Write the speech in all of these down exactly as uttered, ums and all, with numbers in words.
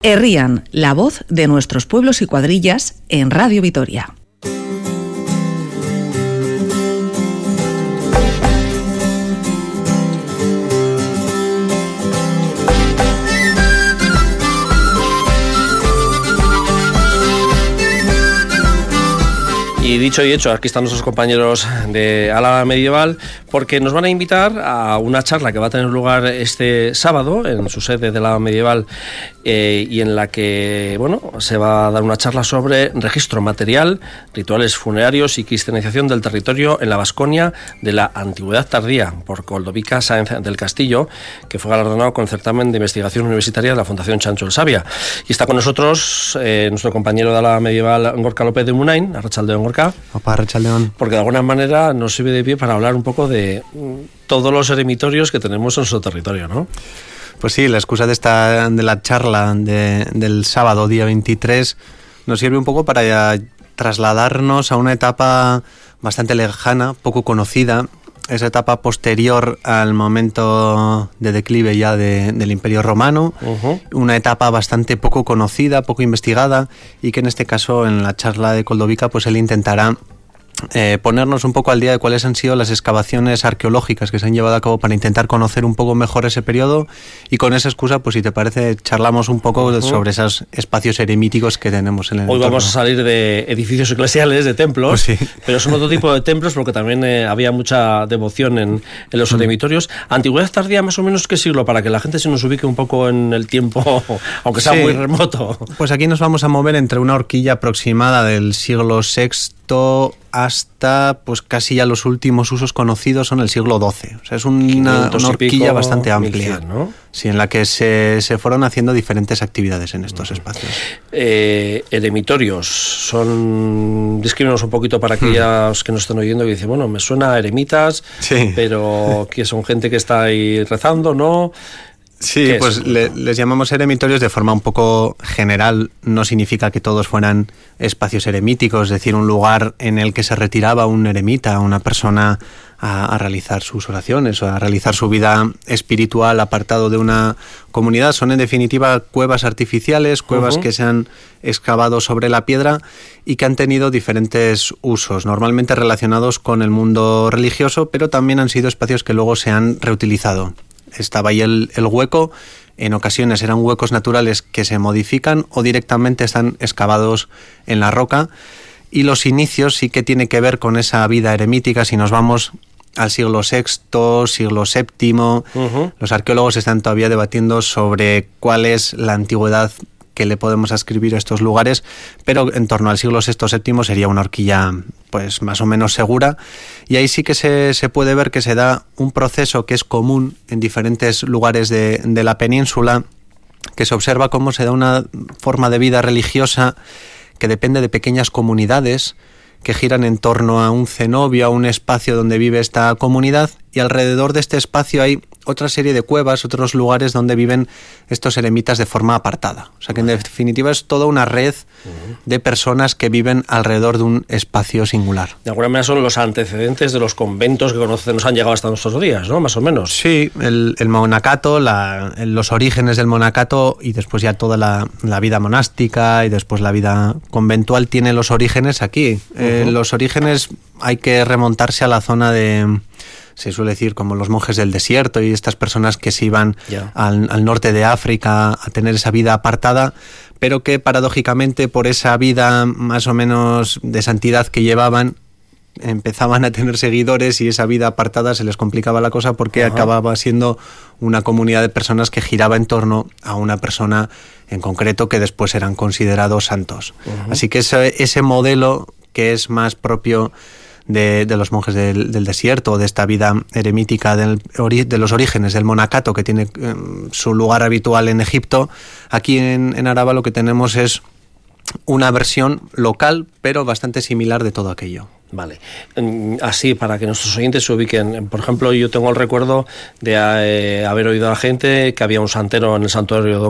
Herrian, la voz de nuestros pueblos y cuadrillas en Radio Vitoria. Y dicho y hecho, aquí están nuestros compañeros de Álava Medieval, porque nos van a invitar a una charla que va a tener lugar este sábado en su sede de Álava Medieval, eh, y en la que, bueno, se va a dar una charla sobre registro material, rituales funerarios y cristianización del territorio en la Vasconia de la Antigüedad Tardía, por Coldovica Sáenz del Castillo, que fue galardonado con el certamen de investigación universitaria de la Fundación Chancho el Sabia. Y está con nosotros eh, nuestro compañero de Álava Medieval, Gorka López de Munain. Arratsaldeon, Gorka. Opa, Arratsaldeon. Porque de alguna manera nos sirve de pie para hablar un poco de todos los eremitorios que tenemos en nuestro territorio, ¿no? Pues sí, la excusa de esta de la charla de, del sábado, día veintitrés, nos sirve un poco para ya trasladarnos a una etapa bastante lejana, poco conocida, esa etapa posterior al momento de declive ya de, del Imperio Romano, uh-huh. Una etapa bastante poco conocida, poco investigada, y que en este caso, en la charla de Coldovica, pues él intentará Eh, ponernos un poco al día de cuáles han sido las excavaciones arqueológicas que se han llevado a cabo para intentar conocer un poco mejor ese periodo, y con esa excusa, pues si te parece, charlamos un poco uh-huh. sobre esos espacios eremíticos que tenemos en el Hoy entorno. Vamos a salir de edificios eclesiales, de templos, pues sí. Pero son otro tipo de templos porque también eh, había mucha devoción en, en los uh-huh. eremitorios. Antigüedad Tardía, más o menos, ¿qué siglo? Para que la gente se nos ubique un poco en el tiempo, aunque sea sí. muy remoto. Pues aquí nos vamos a mover entre una horquilla aproximada del siglo sexto hasta pues casi ya los últimos usos conocidos son el siglo doce. O sea, es una, una horquilla pico, bastante amplia, mil cien, ¿no? Sí, en la que se, se fueron haciendo diferentes actividades en estos uh-huh. espacios. Eh, eremitorios son... Descríbenos un poquito para aquellos uh-huh. que nos están oyendo y dicen, bueno, me suena a eremitas, sí. pero que son gente que está ahí rezando, ¿no? Sí, pues le, les llamamos eremitorios de forma un poco general. No significa que todos fueran espacios eremíticos, es decir, un lugar en el que se retiraba un eremita, una persona a, a realizar sus oraciones o a realizar su vida espiritual apartado de una comunidad. Son en definitiva cuevas artificiales, cuevas uh-huh. que se han excavado sobre la piedra y que han tenido diferentes usos, normalmente relacionados con el mundo religioso, pero también han sido espacios que luego se han reutilizado. Estaba ahí el, el hueco, en ocasiones eran huecos naturales que se modifican o directamente están excavados en la roca, y los inicios sí que tiene que ver con esa vida eremítica. Si nos vamos al siglo sexto, siglo séptimo, uh-huh. los arqueólogos están todavía debatiendo sobre cuál es la antigüedad que le podemos ascribir a estos lugares, pero en torno al siglo sexto séptimo sería una horquilla pues más o menos segura, y ahí sí que se, se puede ver que se da un proceso que es común en diferentes lugares de, de la península, que se observa cómo se da una forma de vida religiosa que depende de pequeñas comunidades que giran en torno a un cenobio, a un espacio donde vive esta comunidad, y alrededor de este espacio hay otra serie de cuevas, otros lugares donde viven estos eremitas de forma apartada. O sea que en definitiva es toda una red uh-huh. de personas que viven alrededor de un espacio singular. De alguna manera son los antecedentes de los conventos que conocen, nos han llegado hasta nuestros días, ¿no? Más o menos. Sí, el, el monacato, la, los orígenes del monacato, y después ya toda la, la vida monástica y después la vida conventual tiene los orígenes aquí. Uh-huh. Eh, los orígenes hay que remontarse a la zona de... se suele decir como los monjes del desierto y estas personas que se iban yeah. al, al norte de África a tener esa vida apartada, pero que paradójicamente por esa vida más o menos de santidad que llevaban empezaban a tener seguidores, y esa vida apartada se les complicaba la cosa porque uh-huh. acababa siendo una comunidad de personas que giraba en torno a una persona en concreto que después eran considerados santos. Uh-huh. Así que ese, ese modelo que es más propio De, de los monjes del, del desierto, de esta vida eremítica del, de los orígenes del monacato que tiene eh, su lugar habitual en Egipto, aquí en, en Álava lo que tenemos es una versión local pero bastante similar de todo aquello. Vale, así para que nuestros oyentes se ubiquen. Por ejemplo, yo tengo el recuerdo de eh, haber oído a la gente que había un santero en el santuario de Ocón,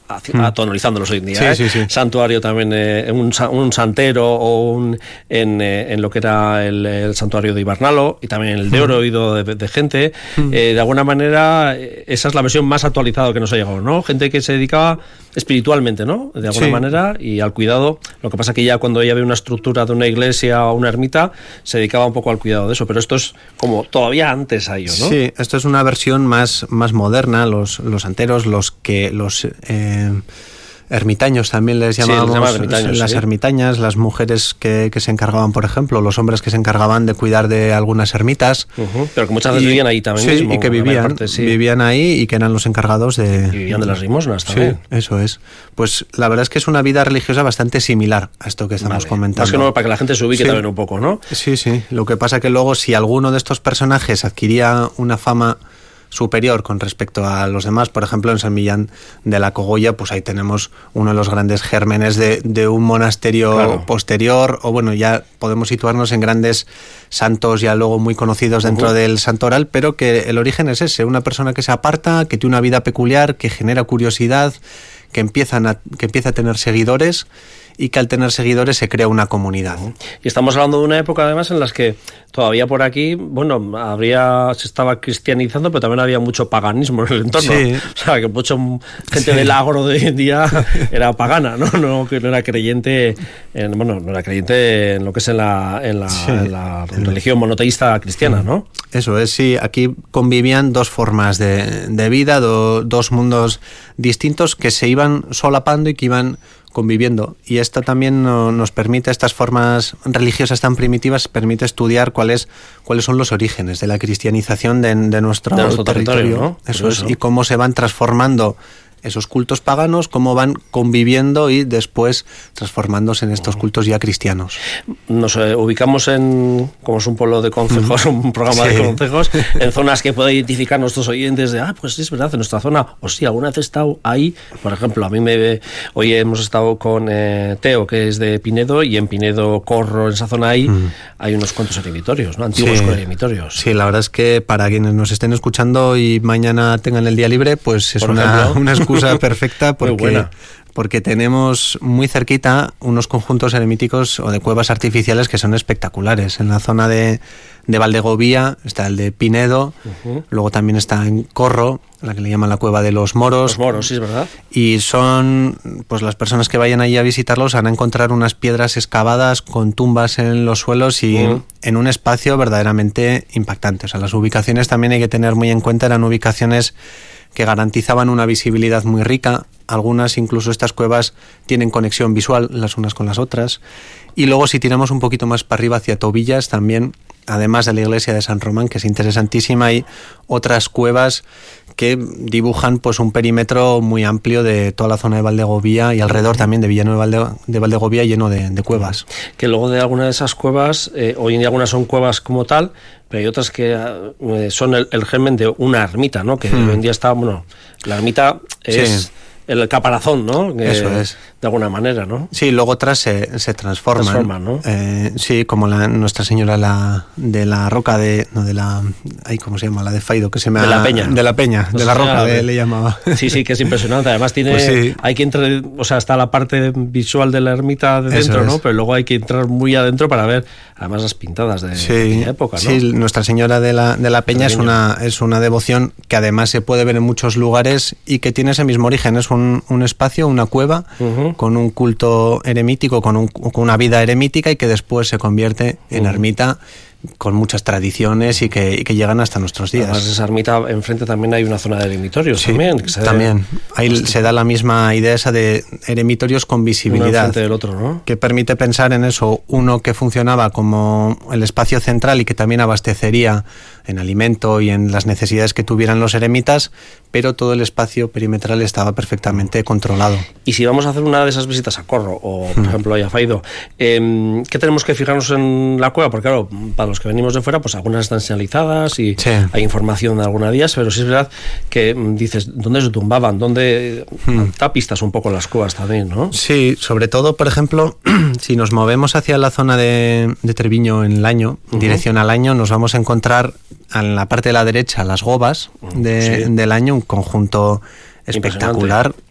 mm. atonalizándolos hoy en día. Sí, ¿eh? sí, sí. Santuario también, eh, un, un santero o un en, eh, en lo que era el, el santuario de Ibarnalo y también el de Oro, oído de, de gente. Mm. Eh, de alguna manera, esa es la versión más actualizada que nos ha llegado, ¿no? Gente que se dedicaba espiritualmente, ¿no? De alguna sí. manera, y al cuidado. Lo que pasa que ya cuando ya había una estructura de una iglesia o una ermita, se dedicaba un poco al cuidado de eso, pero esto es como todavía antes a ello, ¿no? Sí, esto es una versión más, más moderna, los, los santeros, los que los eh, ermitaños también les llamábamos, sí, les ermitaños, las sí. ermitañas, las mujeres que, que se encargaban, por ejemplo, los hombres que se encargaban de cuidar de algunas ermitas. Uh-huh. Pero que muchas veces y, vivían ahí también sí, mismo. Y que vivían, parte, sí. vivían ahí y que eran los encargados de... Y vivían de las limosnas también. Sí, eso es. Pues la verdad es que es una vida religiosa bastante similar a esto que estamos vale. comentando. Más que no, para que la gente se ubique sí. también un poco, ¿no? Sí, sí. Lo que pasa que luego si alguno de estos personajes adquiría una fama superior con respecto a los demás, por ejemplo en San Millán de la Cogolla, pues ahí tenemos uno de los grandes gérmenes de, de un monasterio claro. posterior, o bueno, ya podemos situarnos en grandes santos ya luego muy conocidos dentro uh-huh. del santoral, pero que el origen es ese, una persona que se aparta, que tiene una vida peculiar, que genera curiosidad, que, empiezan a, que empieza a tener seguidores y que al tener seguidores se crea una comunidad. Y estamos hablando de una época además en las que todavía por aquí, bueno, habría se estaba cristianizando, pero también había mucho paganismo en el entorno. Sí. O sea, que mucha gente sí. del agro de hoy en día era pagana, ¿no? No, que no era creyente, en, bueno, no era creyente en lo que es en la, en la, sí. en la religión monoteísta cristiana, ¿no? Eso es, sí. Aquí convivían dos formas de, de vida, do, dos mundos distintos que se iban solapando y que iban conviviendo, y esto también no, nos permite, estas formas religiosas tan primitivas, permite estudiar cuáles cuáles son los orígenes de la cristianización de, de, nuestro, de nuestro territorio, territorio, ¿no? Eso eso. es, y cómo se van transformando esos cultos paganos, cómo van conviviendo y después transformándose en estos cultos ya cristianos. Nos eh, ubicamos en, como es un pueblo de concejos, uh-huh. un programa sí. de concejos, en zonas que puede identificar nuestros oyentes de, ah, pues sí, es verdad, en nuestra zona, o sí, alguna vez he estado ahí, por ejemplo, a mí me, hoy hemos estado con eh, Teo, que es de Pinedo, y en Pinedo, Corro, en esa zona ahí, uh-huh. hay unos cuantos eremitorios, ¿no? Antiguos sí. eremitorios. Sí, la verdad es que para quienes nos estén escuchando y mañana tengan el día libre, pues es por una, ejemplo, una excusa perfecta porque, porque tenemos muy cerquita unos conjuntos eremíticos o de cuevas artificiales que son espectaculares. En la zona de, de Valdegovía está el de Pinedo, uh-huh. luego también está en Corro, la que le llaman la cueva de los moros. Los moros, sí, es verdad. Y son, pues las personas que vayan allí a visitarlos van a encontrar unas piedras excavadas con tumbas en los suelos y uh-huh. en un espacio verdaderamente impactante. O sea, las ubicaciones también hay que tener muy en cuenta, eran ubicaciones que garantizaban una visibilidad muy rica. Algunas, incluso estas cuevas, tienen conexión visual las unas con las otras. Y luego, si tiramos un poquito más para arriba hacia Tobillas, también, además de la iglesia de San Román, que es interesantísima, hay otras cuevas que dibujan pues un perímetro muy amplio de toda la zona de Valdegovía y alrededor también de Villanueva de, de Valdegovía, lleno de, de cuevas. Que luego de alguna de esas cuevas, eh, hoy en día algunas son cuevas como tal, pero hay otras que eh, son el, el germen de una ermita, ¿no? Que hmm. hoy en día está, bueno, la ermita es... Sí. El caparazón, ¿no? Que, Eso es. De alguna manera, ¿no? Sí, luego otras se, se transforman. Transforman, ¿no? Eh, sí, como la Nuestra Señora la, de la Roca de... No, de la... Ay, ¿cómo se llama? La de Faido, que se me ha... De la Peña. De la Peña, no de la Roca, de, le llamaba. Sí, sí, que es impresionante. Además tiene... Pues sí. Hay que entrar... O sea, está la parte visual de la ermita de dentro, ¿no? Pero luego hay que entrar muy adentro para ver, además, las pintadas de, sí. de aquella época, ¿no? Sí, Nuestra Señora de la, de la Peña es una, es una devoción que además se puede ver en muchos lugares y que tiene ese mismo origen. Es un, un espacio, una cueva, uh-huh. con un culto eremítico, con, un, con una vida eremítica y que después se convierte en uh-huh. ermita con muchas tradiciones y que, y que llegan hasta nuestros días. Además de esa ermita, enfrente también hay una zona de eremitorios, sí, también. Que se también. Ahí hostia. se da la misma idea esa de eremitorios con visibilidad. Uno enfrente del otro, ¿no? Que permite pensar en eso, uno que funcionaba como el espacio central y que también abastecería en alimento y en las necesidades que tuvieran los eremitas, pero todo el espacio perimetral estaba perfectamente controlado. Y si vamos a hacer una de esas visitas a Corro, o por hmm. ejemplo a Faido, eh, ¿qué tenemos que fijarnos en la cueva? Porque claro, para los que venimos de fuera, pues algunas están señalizadas y sí. hay información de alguna de ellas, pero sí es verdad que dices, ¿dónde se tumbaban? ¿Dónde hmm. da pistas un poco las cuevas también, no? Sí, sobre todo, por ejemplo, si nos movemos hacia la zona de, de Treviño en Laño, uh-huh. dirección al Laño, nos vamos a encontrar en la parte de la derecha las gobas de, sí. del Año, un conjunto espectacular,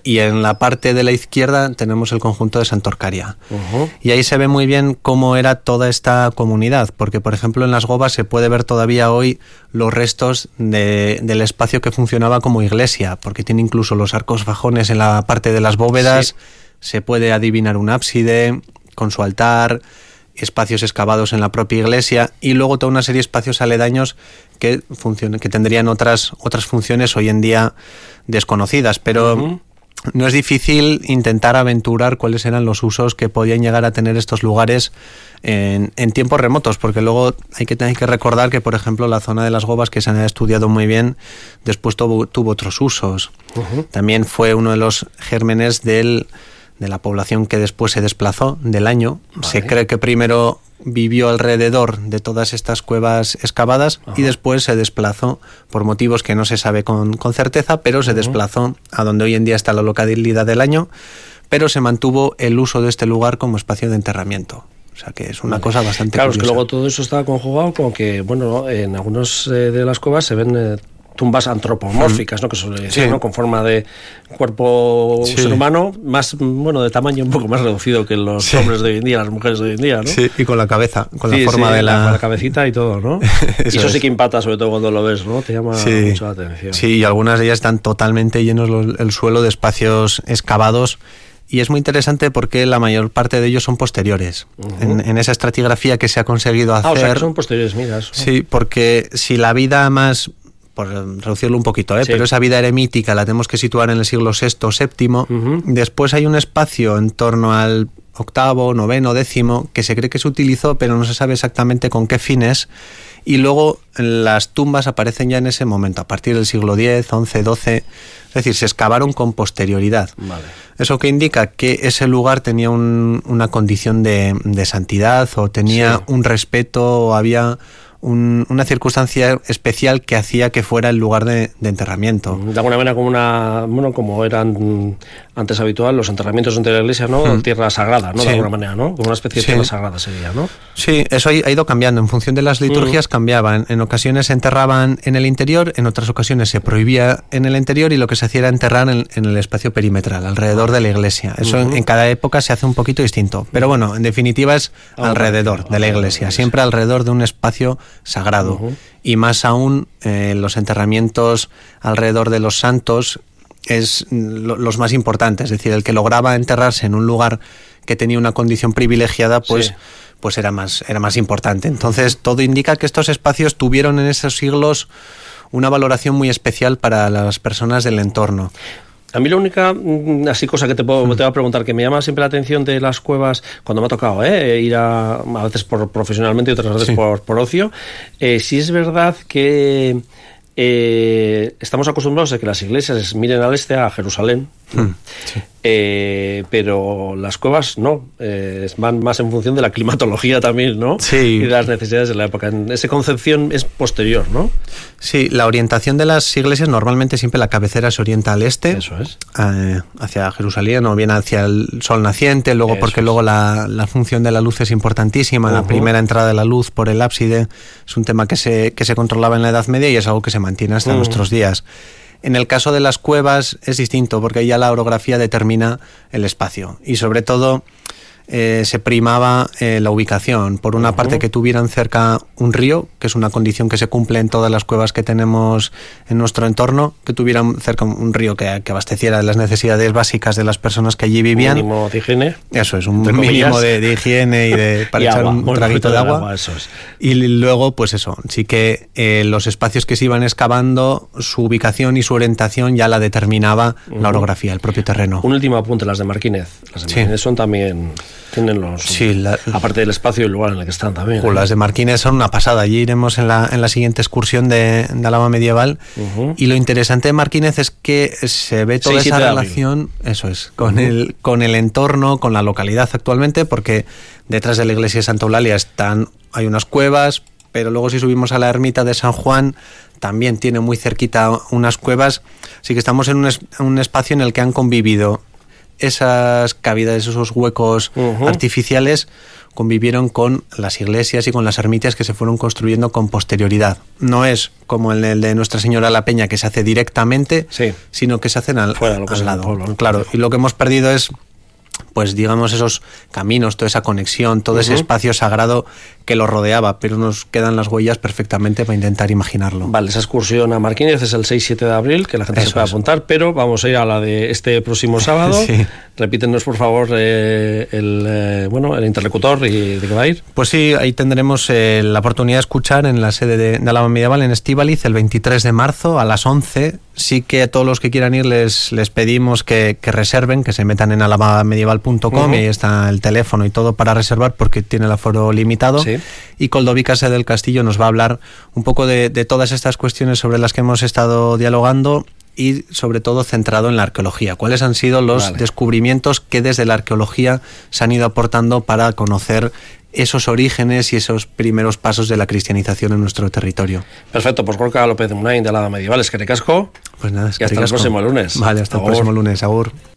y en la parte de la izquierda tenemos el conjunto de Santorcaria. Uh-huh. Y ahí se ve muy bien cómo era toda esta comunidad, porque por ejemplo en Las Gobas se puede ver todavía hoy los restos de, del espacio que funcionaba como iglesia, porque tiene incluso los arcos fajones en la parte de las bóvedas, sí. Se puede adivinar un ábside con su altar, espacios excavados en la propia iglesia y luego toda una serie de espacios aledaños que, funcion- que tendrían otras, otras funciones hoy en día desconocidas, pero uh-huh. no es difícil intentar aventurar cuáles eran los usos que podían llegar a tener estos lugares en, en tiempos remotos, porque luego hay que, hay que recordar que, por ejemplo, la zona de Las Gobas, que se ha estudiado muy bien, después tuvo, tuvo otros usos. Uh-huh. También fue uno de los gérmenes del... de la población que después se desplazó del año. Vale. Se cree que primero vivió alrededor de todas estas cuevas excavadas. Ajá. Y después se desplazó, por motivos que no se sabe con, con certeza, pero se uh-huh. desplazó a donde hoy en día está la localidad del Año, pero se mantuvo el uso de este lugar como espacio de enterramiento. O sea que es una vale. cosa bastante claro, curiosa. Claro, es que luego todo eso estaba conjugado con que, bueno, en algunas eh, de las cuevas se ven... Eh, tumbas antropomórficas, ¿no? Que suele decir, sí. ¿no? Con forma de cuerpo sí. ser humano, más, bueno, de tamaño un poco más reducido que los sí. hombres de hoy en día, las mujeres de hoy en día, ¿no? Sí, y con la cabeza, con sí, la forma sí, de la... Con la cabecita y todo, ¿no? eso y eso es. Sí que impacta, sobre todo cuando lo ves, ¿no? Te llama sí. mucho la atención. Sí, y algunas de ellas están totalmente llenos los, el suelo de espacios excavados. Y es muy interesante porque la mayor parte de ellos son posteriores. Uh-huh. En, en esa estratigrafía que se ha conseguido hacer... Ah, o sea, que son posteriores, mira. Eso. Sí, porque si la vida más... por reducirlo un poquito, ¿eh? Sí. Pero esa vida eremítica la tenemos que situar en el siglo sexto, séptimo. Uh-huh. Después hay un espacio en torno al octavo, noveno, décimo, que se cree que se utilizó, pero no se sabe exactamente con qué fines. Y luego las tumbas aparecen ya en ese momento, a partir del siglo diez, once, doce. Es decir, se excavaron con posterioridad. Vale. Eso que indica que ese lugar tenía un, una condición de, de santidad, o tenía sí. un respeto, o había... Un, una circunstancia especial que hacía que fuera el lugar de, de enterramiento. De alguna manera como una, bueno, como eran antes habitual los enterramientos dentro de la iglesia, ¿no? Hmm. Tierra sagrada, ¿no? Sí. De alguna manera, ¿no? Como una especie de sí. tierra sagrada sería, ¿no? Sí, eso ha ido cambiando. En función de las liturgias hmm. cambiaban. En ocasiones se enterraban en el interior, en otras ocasiones se prohibía en el interior y lo que se hacía era enterrar en, en el espacio perimetral, alrededor de la iglesia. Eso uh-huh. en, en cada época se hace un poquito distinto. Pero bueno, en definitiva es ah, alrededor de la iglesia, siempre alrededor de un espacio sagrado. Uh-huh. Y más aún eh, los enterramientos alrededor de los santos es lo, los más importantes, es decir, el que lograba enterrarse en un lugar que tenía una condición privilegiada, pues, sí. pues era más, era más importante. Entonces todo indica que estos espacios tuvieron en esos siglos una valoración muy especial para las personas del entorno. A mí la única, así cosa que te puedo te voy a preguntar, que me llama siempre la atención de las cuevas, cuando me ha tocado ¿eh? ir a, a veces por profesionalmente y otras veces sí. por, por ocio, eh, sí es verdad que eh, estamos acostumbrados a que las iglesias miren al este, a Jerusalén, ¿no? Sí. Eh, pero las cuevas no, eh, van más en función de la climatología también, ¿no? Sí. Y de las necesidades de la época. Esa concepción es posterior, ¿no? Sí, la orientación de las iglesias normalmente siempre la cabecera se orienta al este. Eso es. Eh, hacia Jerusalén o bien hacia el sol naciente, luego Eso porque es. luego la, la función de la luz es importantísima, uh-huh. la primera entrada de la luz por el ábside es un tema que se, que se controlaba en la Edad Media y es algo que se mantiene hasta uh-huh. nuestros días. En el caso de las cuevas es distinto porque ya la orografía determina el espacio y sobre todo eh, se primaba eh, la ubicación. Por una uh-huh. parte que tuvieran cerca un río, que es una condición que se cumple en todas las cuevas que tenemos en nuestro entorno, que tuvieran cerca un río que, que abasteciera de las necesidades básicas de las personas que allí vivían. Un mínimo de higiene. Eso es, un mínimo de, de higiene y de para y echar agua, un bueno, traguito de agua. agua eso es. Y luego, pues eso, sí que eh, los espacios que se iban excavando, su ubicación y su orientación ya la determinaba uh-huh. la orografía, el propio terreno. Un último apunte, las de Marquínez. Las de sí. Marquínez son también... Tienen los, sí, la, aparte del espacio y el lugar en el que están también. Pues las de Marquínez son una pasada. Allí iremos en la, en la siguiente excursión de, de Álava medieval. Uh-huh. Y lo interesante de Marquínez es que se ve toda sí, esa relación, eso es, con, uh-huh. el, con el entorno, con la localidad actualmente, porque detrás de la iglesia de Santa Eulalia están, hay unas cuevas, pero luego si subimos a la ermita de San Juan, también tiene muy cerquita unas cuevas. Así que estamos en un, es, un espacio en el que han convivido esas cavidades, esos huecos uh-huh. artificiales convivieron con las iglesias y con las ermitas que se fueron construyendo con posterioridad. No es como el de Nuestra Señora de la Peña, que se hace directamente, sí. sino que se hacen al, Fuera, lo que al lado. Pueblo, ¿no? Claro, y lo que hemos perdido es, pues digamos, esos caminos, toda esa conexión, todo uh-huh. ese espacio sagrado que lo rodeaba, pero nos quedan las huellas perfectamente para intentar imaginarlo. Vale, esa excursión a Marquínez es el seis siete de abril, que la gente Eso se puede es. apuntar, pero vamos a ir a la de este próximo sábado. Sí. Repítenos, por favor, eh, el eh, bueno el interlocutor y de qué va a ir. Pues sí, ahí tendremos eh, la oportunidad de escuchar en la sede de, de Álava Medieval, en Estíbaliz, el veintitrés de marzo a las once. Sí que a todos los que quieran ir les, les pedimos que, que reserven, que se metan en álava medieval punto com uh-huh. y ahí está el teléfono y todo para reservar, porque tiene el aforo limitado. Sí. Y Coldoví Sede del Castillo nos va a hablar un poco de, de todas estas cuestiones sobre las que hemos estado dialogando, y sobre todo centrado en la arqueología. ¿Cuáles han sido los vale. descubrimientos que desde la arqueología se han ido aportando para conocer esos orígenes y esos primeros pasos de la cristianización en nuestro territorio? Perfecto, pues Gorka López de Munain de Álava Medieval, es que recasco. Pues nada, es que y hasta recasco. el próximo lunes. Vale, hasta Agur. el próximo lunes. Agur.